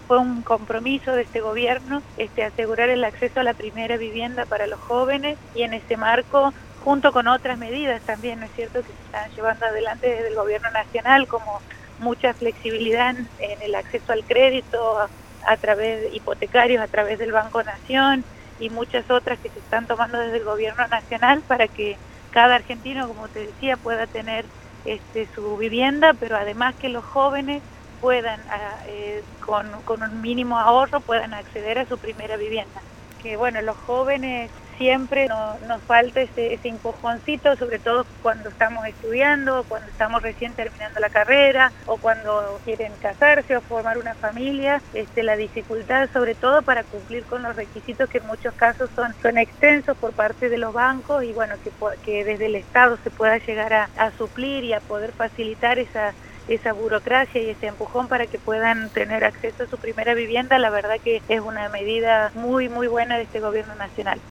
fue un compromiso de este gobierno asegurar el acceso a la primera vivienda para los jóvenes, y en ese marco, junto con otras medidas también, ¿no es cierto?, que se están llevando adelante desde el gobierno nacional, como mucha flexibilidad en el acceso al crédito a través de hipotecarios, a través del Banco Nación, y muchas otras que se están tomando desde el gobierno nacional para que cada argentino, como te decía, pueda tener su vivienda, pero además que los jóvenes puedan, con un mínimo ahorro, puedan acceder a su primera vivienda. Que bueno, los jóvenes siempre nos falta ese empujoncito, sobre todo cuando estamos estudiando, cuando estamos recién terminando la carrera, o cuando quieren casarse o formar una familia, la dificultad sobre todo para cumplir con los requisitos que en muchos casos son extensos por parte de los bancos, y bueno, que desde el Estado se pueda llegar a suplir y a poder facilitar esa burocracia y ese empujón para que puedan tener acceso a su primera vivienda. La verdad que es una medida muy, muy buena de este gobierno nacional.